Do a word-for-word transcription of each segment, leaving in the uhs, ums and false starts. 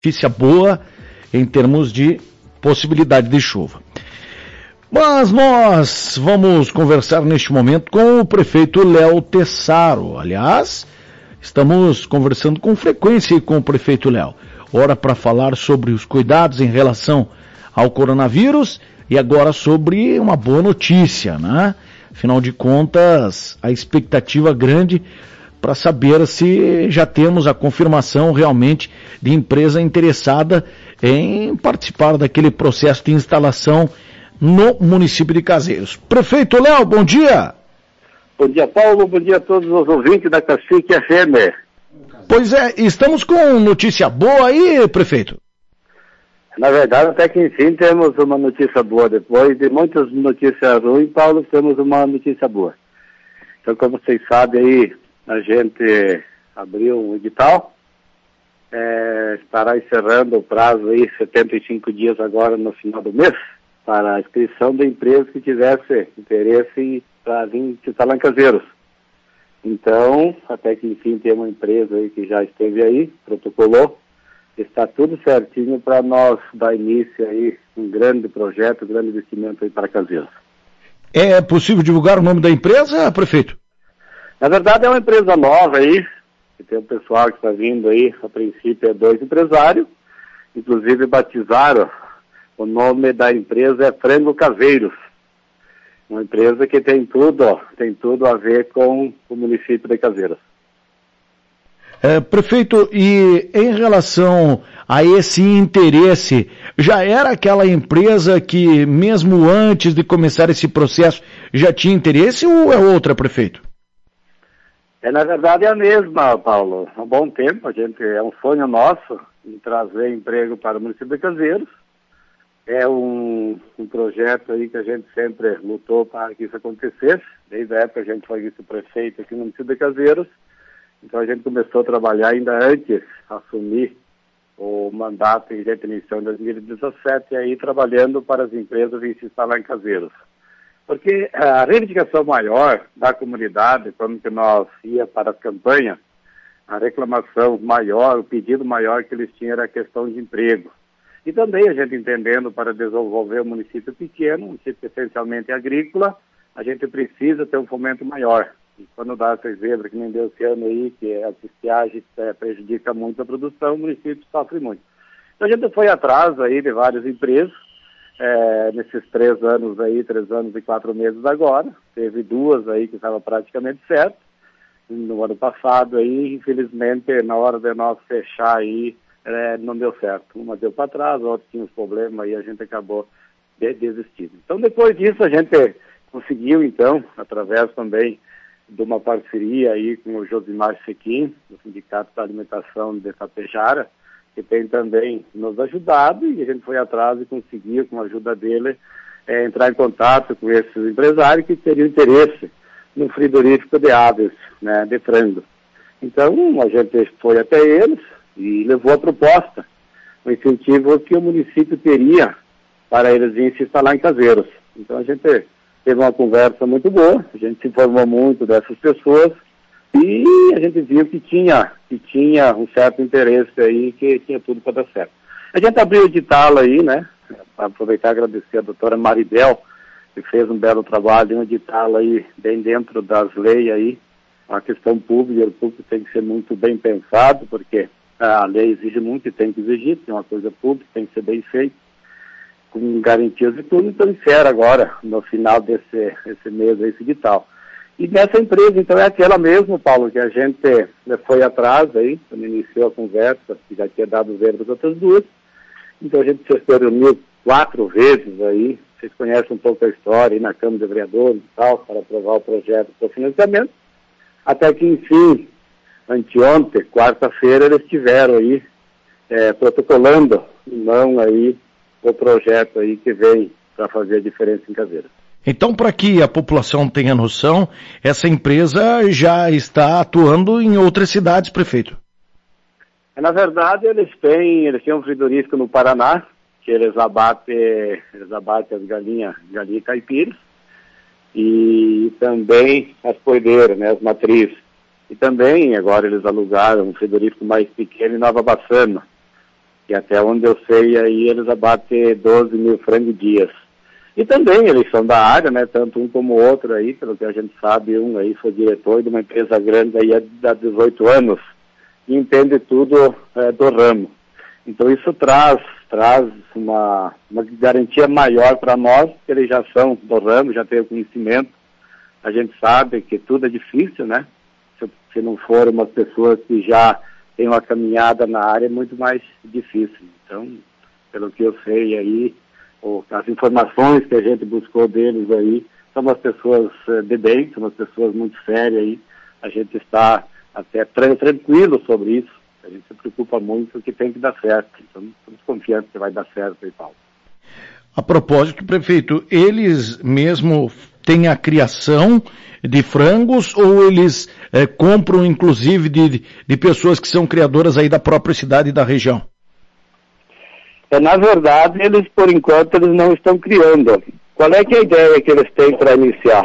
notícia boa em termos de possibilidade de chuva. Mas nós vamos conversar neste momento com o prefeito Léo Tessaro. Aliás, estamos conversando com frequência com o prefeito Léo. Ora para falar sobre os cuidados em relação ao coronavírus e agora sobre uma boa notícia, né? Afinal de contas, a expectativa grande para saber se já temos a confirmação realmente de empresa interessada em participar daquele processo de instalação no município de Caseiros. Prefeito Léo, bom dia! Bom dia, Paulo, bom dia a todos os ouvintes da Cacique F M. Pois é, estamos com notícia boa aí, prefeito? Na verdade, até que enfim temos uma notícia boa. Depois de muitas notícias ruins, Paulo, temos uma notícia boa. Então, como vocês sabem aí, a gente abriu um edital, é, estará encerrando o prazo aí, setenta e cinco dias agora no final do mês, para a inscrição da empresa que tivesse interesse para vir instalar em Caseiros. Então, até que enfim tem uma empresa aí que já esteve aí, protocolou, está tudo certinho para nós dar início aí um grande projeto, um grande investimento aí para Caseiros. É possível divulgar o nome da empresa, prefeito? Na verdade é uma empresa nova aí, que tem um pessoal que está vindo aí, a princípio é dois empresários, inclusive batizaram, o nome da empresa é Frango Caveiros, uma empresa que tem tudo, ó, tem tudo a ver com o município de Caseiros. É, prefeito, e em relação a esse interesse, já era aquela empresa que mesmo antes de começar esse processo já tinha interesse ou é outra, prefeito? É, na verdade é a mesma, Paulo. Há um bom tempo, a gente, é um sonho nosso em trazer emprego para o município de Caseiros. É um, um projeto aí que a gente sempre lutou para que isso acontecesse. Desde a época a gente foi vice-prefeito aqui no município de Caseiros. Então a gente começou a trabalhar ainda antes de assumir o mandato em gente iniciou em dois mil e dezessete, aí trabalhando para as empresas virem se instalar em Caseiros. Porque a reivindicação maior da comunidade, quando que nós ia para as campanhas, a reclamação maior, o pedido maior que eles tinham era a questão de emprego. E também a gente entendendo para desenvolver um município pequeno, um município essencialmente agrícola, a gente precisa ter um fomento maior. E quando dá essa zebra, que nem deu esse ano aí, que a estiagem é, prejudica muito a produção, o município sofre muito. Então a gente foi atrás aí de várias empresas, é, nesses três anos aí, três anos e quatro meses agora, teve duas aí que estavam praticamente certas. No ano passado aí, infelizmente, na hora de nós fechar aí, é, não deu certo. Uma deu para trás, a outra tinha uns problemas e a gente acabou de desistindo. Então depois disso a gente conseguiu então, através também de uma parceria aí com o Josimar Sequim, do Sindicato da Alimentação de Tapejara, que tem também nos ajudado, e a gente foi atrás e conseguiu, com a ajuda dele, é, entrar em contato com esses empresários que teriam interesse no frigorífico de aves, né, de frango. Então, a gente foi até eles e levou a proposta, o incentivo que o município teria para eles virem se instalar em Caseiros. Então, a gente teve uma conversa muito boa, a gente se informou muito dessas pessoas e a gente viu que tinha, que tinha um certo interesse aí, que tinha tudo para dar certo. A gente abriu o edital aí, né, para aproveitar e agradecer a doutora Maribel, que fez um belo trabalho, um edital aí bem dentro das leis aí, a questão pública, o público tem que ser muito bem pensado, porque a lei exige muito e tem que exigir, tem uma coisa pública, tem que ser bem feito, com garantias e tudo, então insere agora, no final desse esse mês, esse edital. E nessa empresa, então, é aquela mesmo, Paulo, que a gente foi atrás aí, quando iniciou a conversa, que já tinha dado zero das outras duas, então a gente se reuniu quatro vezes aí, vocês conhecem um pouco a história aí na Câmara de Vereadores e tal, para aprovar o projeto para o financiamento, até que, enfim, anteontem, quarta-feira, eles estiveram aí é, protocolando em mão aí o projeto aí que vem para fazer a diferença em Caseiros. Então, para que a população tenha noção, essa empresa já está atuando em outras cidades, prefeito? Na verdade, eles têm, eles têm um frigorífico no Paraná, que eles abatem, eles abatem as galinhas, galinha caipiras, e também as poedeiras, né, as matrizes. E também, agora eles alugaram um frigorífico mais pequeno em Nova Bassano, que até onde eu sei aí eles abatem doze mil frangos dias. E também eles são da área, né, tanto um como o outro aí, pelo que a gente sabe, um aí foi diretor de uma empresa grande aí há dezoito anos e entende tudo é, do ramo. Então isso traz, traz uma, uma garantia maior para nós, que eles já são do ramo, já têm o conhecimento. A gente sabe que tudo é difícil, né? Se, se não for umas pessoas que já têm uma caminhada na área, é muito mais difícil. Então, pelo que eu sei aí, ou as informações que a gente buscou deles aí, são umas pessoas de bem, são umas pessoas muito sérias aí. A gente está até tranquilo sobre isso. A gente se preocupa muito que tem que dar certo. Então, estamos confiantes que vai dar certo aí, Paulo. A propósito, prefeito, eles mesmo têm a criação de frangos ou eles é, compram, inclusive, de, de pessoas que são criadoras aí da própria cidade e da região? É, na verdade, eles, por enquanto, eles não estão criando. Qual é que é a ideia que eles têm para iniciar?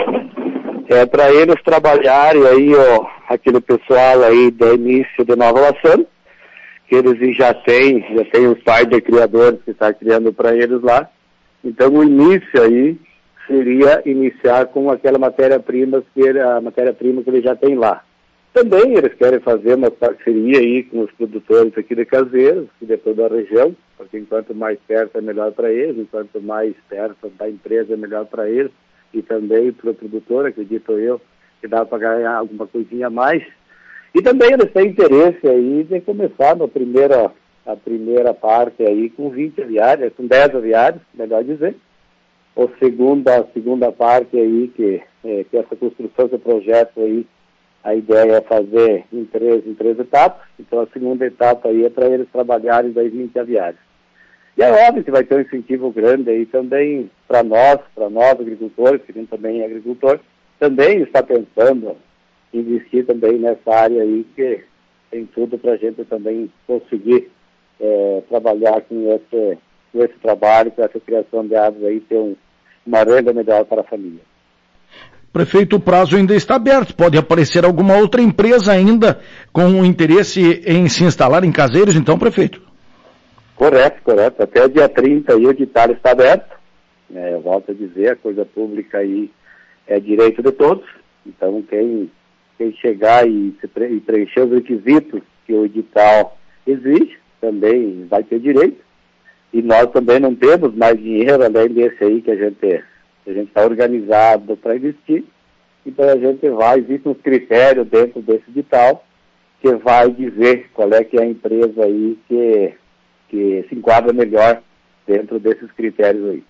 É para eles trabalharem aí, ó, aquele pessoal aí do início de Nova Laçã, que eles já têm, já tem os pais de criadores que estão criando para eles lá. Então o início aí seria iniciar com aquela matéria-prima que a matéria-prima que eles já têm lá. Também eles querem fazer uma parceria aí com os produtores aqui de Caseiros, de toda a região, porque enquanto mais perto é melhor para eles, enquanto mais perto da empresa é melhor para eles, e também para o produtor, acredito eu, que dá para ganhar alguma coisinha a mais. E também eles têm interesse aí de começar na primeira, a primeira parte aí com vinte aviários, com dez aviários, melhor dizer. Ou segunda, a segunda parte aí, que, é, que essa construção do projeto aí, a ideia é fazer em três, em três etapas. Então a segunda etapa aí é para eles trabalharem daí vinte aviários. E é óbvio que vai ter um incentivo grande aí também para nós, para nós agricultores, que a gente também é agricultor, também está pensando em investir também nessa área aí, que tem tudo para a gente também conseguir é, trabalhar com esse, com esse trabalho, com essa criação de aves aí, ter um, uma renda melhor para a família. Prefeito, o prazo ainda está aberto. Pode aparecer alguma outra empresa ainda com interesse em se instalar em Caseiros, então, prefeito? Correto, correto. Até o dia trinta aí o edital está aberto. É, eu volto a dizer, a coisa pública aí é direito de todos. Então, quem, quem chegar e, se pre, e preencher os requisitos que o edital exige, também vai ter direito. E nós também não temos mais dinheiro, além desse aí que a gente a gente está organizado para investir. Então, a gente vai, existe um critério dentro desse edital que vai dizer qual é que é a empresa aí que... que se enquadra melhor dentro desses critérios aí.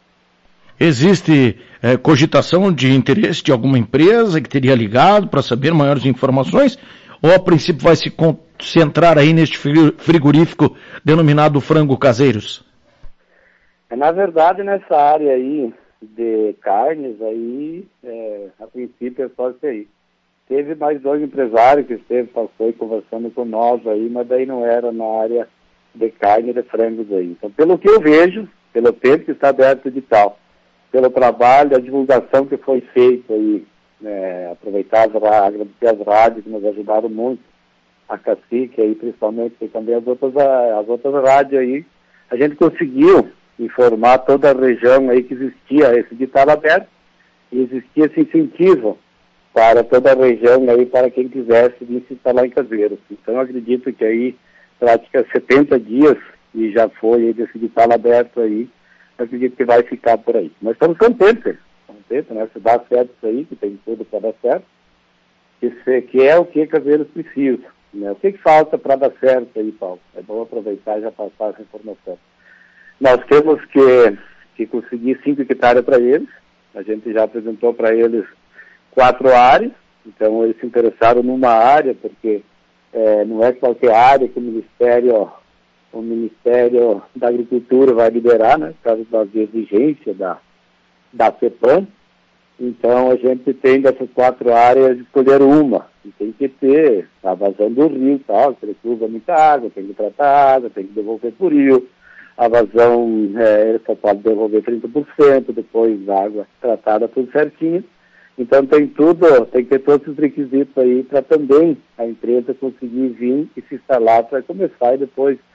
Existe é, cogitação de interesse de alguma empresa que teria ligado para saber maiores informações? Ou a princípio vai se concentrar aí neste frigorífico denominado Frango Caseiros? É, na verdade, nessa área aí de carnes, aí, é, a princípio é só isso aí. Teve mais dois empresários que esteve, passou conversando com nós aí, mas daí não era na área de carne e de frangos aí. Então, pelo que eu vejo, pelo tempo que está aberto o edital, pelo trabalho, a divulgação que foi feita aí, né, aproveitar, agradecer as rádios que nos ajudaram muito, a Cacique aí, principalmente, e também as outras, as outras rádios aí, a gente conseguiu informar toda a região aí que existia esse edital aberto e existia esse incentivo para toda a região aí, para quem quisesse vir se instalar em Caseiros. Então, eu acredito que aí, prática setenta dias, e já foi aí desse edital aberto aí, acredito que vai ficar por aí. Nós estamos contentes, contentes, né? Se dá certo isso aí, que tem tudo para dar certo, que, se, que é o que Caseiros precisa, né? O que, que falta para dar certo aí, Paulo? É bom aproveitar e já passar essa informação. Nós temos que, que conseguir cinco hectares para eles, a gente já apresentou para eles quatro áreas, então eles se interessaram numa área, porque É, não é qualquer área que o Ministério, o Ministério da Agricultura vai liberar, né, por causa das exigências da, da CEPAM. Então, a gente tem dessas quatro áreas de escolher uma. E tem que ter a vazão do rio e tal, se ele usa muita água, tem que tratar a água, tem que devolver por rio. A vazão, é, ele só pode devolver trinta por cento, depois a água tratada tudo certinho. Então tem tudo, tem que ter todos os requisitos aí para também a empresa conseguir vir e se instalar para começar e depois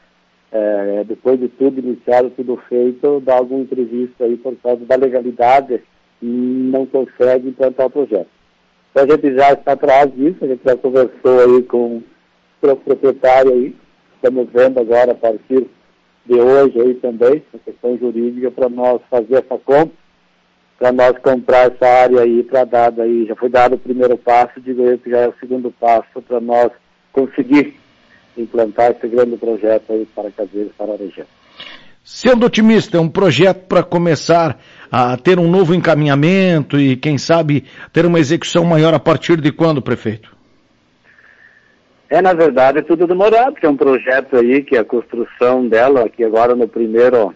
é, depois de tudo iniciado, tudo feito, dá algum imprevisto aí por causa da legalidade e não consegue implantar o projeto. Então a gente já está atrás disso, a gente já conversou aí com o proprietário aí, estamos vendo agora a partir de hoje aí também, a questão jurídica para nós fazer essa compra, para nós comprar essa área aí para dar daí, já foi dado o primeiro passo, digo eu que já é o segundo passo para nós conseguir implantar esse grande projeto aí para Caseiros, para a região. Sendo otimista, é um projeto para começar a ter um novo encaminhamento e, quem sabe, ter uma execução maior a partir de quando, prefeito? É, na verdade, é tudo demorado, porque é um projeto aí que a construção dela, que agora no primeiro,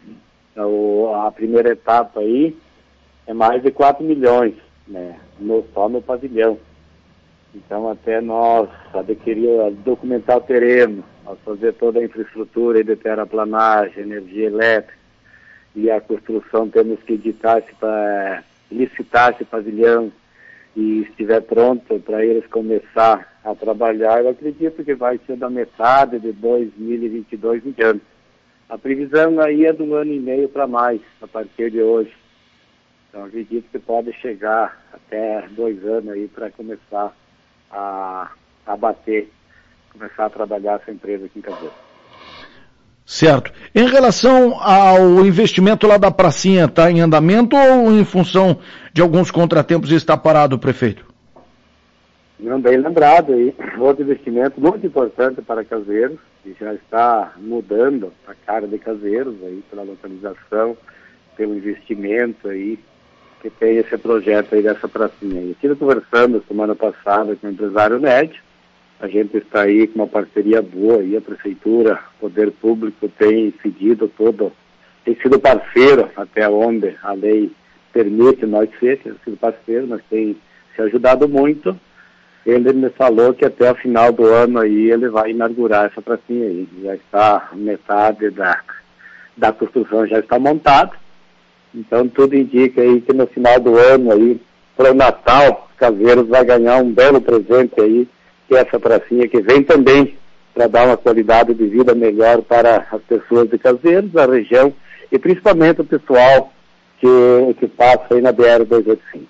a primeira etapa aí, é mais de quatro milhões, né, no, só no pavilhão. Então, até nós adquirir, documentar o terreno, fazer toda a infraestrutura de terraplanagem, energia elétrica, e a construção, temos que editar, esse, pra, licitar esse pavilhão, e estiver pronto para eles começar a trabalhar, eu acredito que vai ser da metade de dois mil e vinte e dois em diante. A previsão aí é de um ano e meio para mais, a partir de hoje. Então, acredito que pode chegar até dois anos aí para começar a, a bater, começar a trabalhar essa empresa aqui em Caseiros. Certo. Em relação ao investimento lá da pracinha, está em andamento ou em função de alguns contratempos está parado, prefeito? Não, bem lembrado aí, outro investimento muito importante para Caseiros, que já está mudando a cara de Caseiros aí, pela localização, pelo investimento aí, que tem esse projeto aí dessa pracinha aí. Estive conversando semana passada com o empresário Ned, a gente está aí com uma parceria boa aí, a Prefeitura, o Poder Público tem seguido todo, tem sido parceiro até onde a lei permite nós ser, tem sido parceiro, nós tem se ajudado muito. Ele me falou que até o final do ano aí ele vai inaugurar essa pracinha aí, já está metade da, da construção já está montada, então tudo indica aí que no final do ano aí, para o Natal, Caseiros vai ganhar um belo presente aí, que é essa pracinha que vem também para dar uma qualidade de vida melhor para as pessoas de Caseiros, da região, e principalmente o pessoal que, que passa aí na B R duzentos e oitenta e cinco.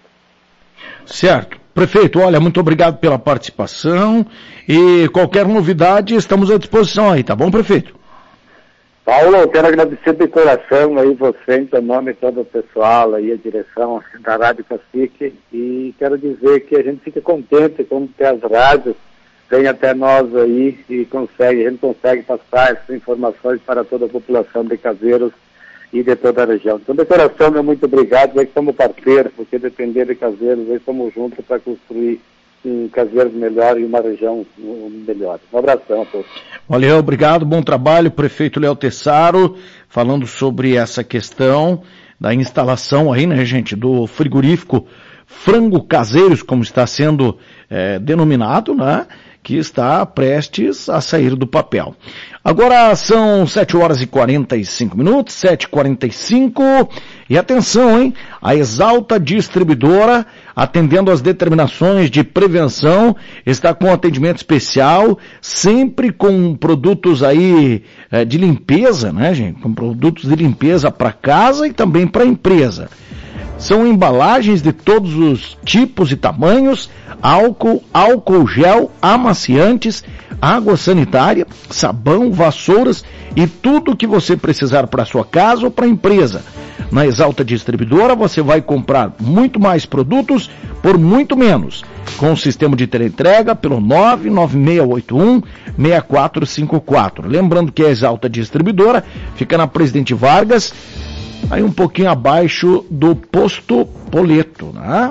Certo. Prefeito, olha, muito obrigado pela participação e qualquer novidade estamos à disposição aí, tá bom, prefeito? Paulo, eu quero agradecer de coração aí você, em seu nome e todo o pessoal aí, a direção da Rádio Cacique, e quero dizer que a gente fica contente com que as rádios vêm até nós aí e consegue, a gente consegue passar essas informações para toda a população de Caseiros e de toda a região. Então, de coração, meu muito obrigado, aí somos parceiros, porque depender de Caseiros, aí estamos juntos para construir um Caseiros melhor e uma região melhor. Um abração a todos. Valeu, obrigado, bom trabalho, prefeito Léo Tessaro, falando sobre essa questão da instalação aí, né, gente, do frigorífico Frango Caseiros, como está sendo é, denominado, né, que está prestes a sair do papel. Agora são sete horas e quarenta e cinco minutos, sete e quarenta e cinco, e atenção, hein, a Exalta Distribuidora, atendendo às determinações de prevenção, está com atendimento especial, sempre com produtos aí é, de limpeza, né, gente, com produtos de limpeza para casa e também para empresa. São embalagens de todos os tipos e tamanhos, álcool, álcool gel, amaciantes, água sanitária, sabão, vassouras e tudo o que você precisar para sua casa ou para a empresa. Na Exalta Distribuidora você vai comprar muito mais produtos por muito menos, com o sistema de teleentrega pelo nove nove seis oito um, seis quatro cinco quatro. Lembrando que a Exalta Distribuidora fica na Presidente Vargas, aí um pouquinho abaixo do Posto Poleto, né?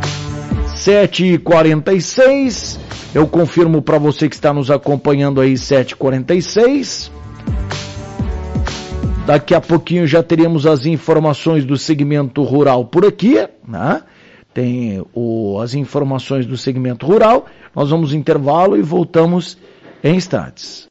sete e quarenta e seis, eu confirmo para você que está nos acompanhando aí, sete e quarenta e seis. Daqui a pouquinho já teremos as informações do segmento rural por aqui, né? Tem o, as informações do segmento rural, nós vamos intervalo e voltamos em instantes.